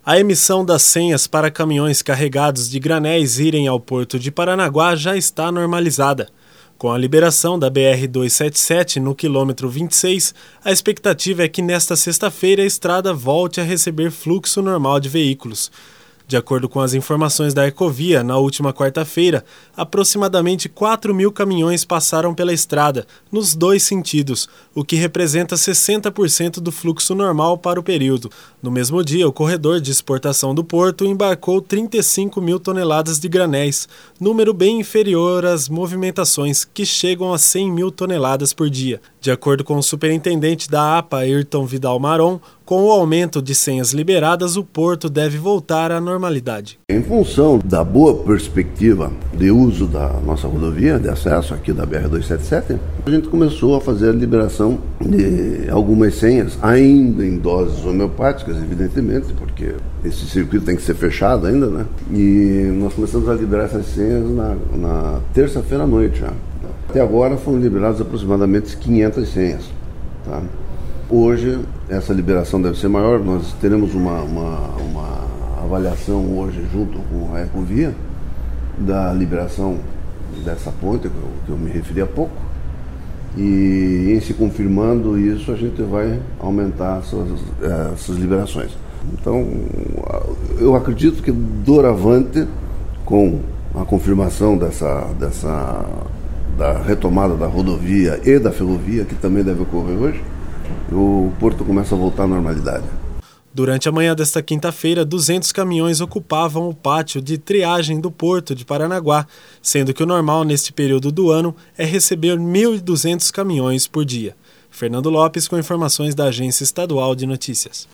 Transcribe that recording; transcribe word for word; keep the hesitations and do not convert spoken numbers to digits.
A emissão das senhas para caminhões carregados de granéis irem ao Porto de Paranaguá já está normalizada. Com a liberação da B R duzentos e setenta e sete no quilômetro vinte e seis, a expectativa é que nesta sexta-feira a estrada volte a receber fluxo normal de veículos. De acordo com as informações da Ecovia, na última quarta-feira, aproximadamente quatro mil caminhões passaram pela estrada, nos dois sentidos, o que representa sessenta por cento do fluxo normal para o período. No mesmo dia, o corredor de exportação do porto embarcou trinta e cinco mil toneladas de granéis, número bem inferior às movimentações, que chegam a cem mil toneladas por dia. De acordo com o superintendente da A P A, Ayrton Vidal Maron, com o aumento de senhas liberadas, o porto deve voltar à normalidade. Em função da boa perspectiva de uso da nossa rodovia, de acesso aqui da B R duzentos e setenta e sete, a gente começou a fazer a liberação de algumas senhas, ainda em doses homeopáticas, evidentemente, porque esse circuito tem que ser fechado ainda, né? E nós começamos a liberar essas senhas na, na terça-feira à noite já. Até agora foram liberadas aproximadamente quinhentas senhas, tá? Hoje, essa liberação deve ser maior, nós teremos uma, uma, uma avaliação hoje junto com a Ecovia da liberação dessa ponte que eu, que eu me referi há pouco, e em se confirmando isso a gente vai aumentar essas, essas liberações. Então, eu acredito que doravante, com a confirmação dessa, dessa, da retomada da rodovia e da ferrovia, que também deve ocorrer hoje, o porto começa a voltar à normalidade. Durante a manhã desta quinta-feira, duzentos caminhões ocupavam o pátio de triagem do Porto de Paranaguá, sendo que o normal neste período do ano é receber mil e duzentos caminhões por dia. Fernando Lopes com informações da Agência Estadual de Notícias.